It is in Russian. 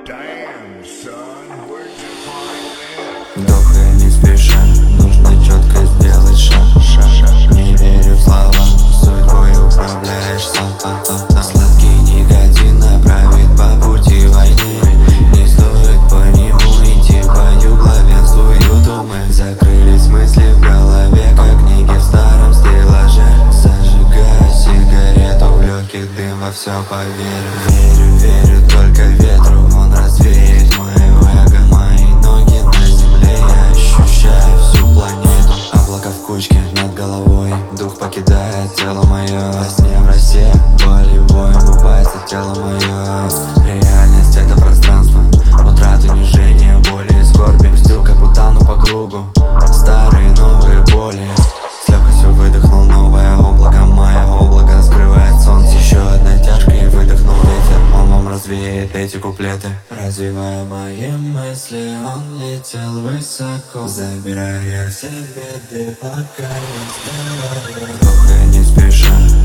Damn, son, where'd you find that? Вдохай не спеша, нужно четко сделать шаг. Не верю в слова, судьбой управляешь сам. Сладкий никотин направит по пути войны. Не стоит по нему идти, пою главенствую думы. Закрылись мысли в голове, как книги в старом стеллаже. Зажигаю сигарету, в легких дым, во все поверю. Верю только ветру, он развеет мое эго. Мои ноги на земле, я ощущаю всю планету. Облака в кучке над головой, дух покидает тело мое. Во сне в росе, болевой омывается тело мое. Реальность — это пространство, утраты, унижения, боли и скорби. Пустил как утону по кругу, старые новые боли. С легкостью выдохнул новое облако, мое облако скрывает солнце. Еще одна тяжка и выдохнул ветер, он вам развеет эти куплеты. Развивая мои мысли, он летел высоко, забирая все беды, пока я здоров. Вдохай не спеша,